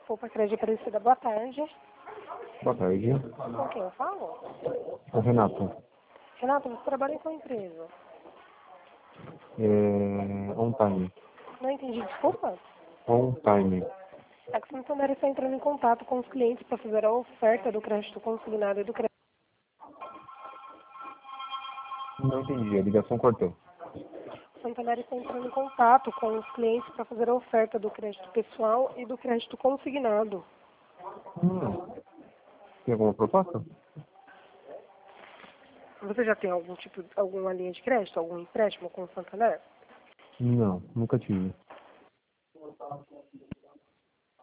Copa Crédito Aparecida, boa tarde. Boa tarde. Com quem eu falo? O Renato. Renato, você trabalha em qual empresa? On time. Não entendi, desculpa. On time. É que o Santander está entrando em contato com os clientes para fazer a oferta do crédito consignado e do crédito. Não entendi, a ligação cortou. O Santander está entrando em contato com os clientes para fazer a oferta do crédito pessoal e do crédito consignado. Tem alguma proposta? Você já tem alguma linha de crédito, algum empréstimo com o Santander? Não, nunca tive.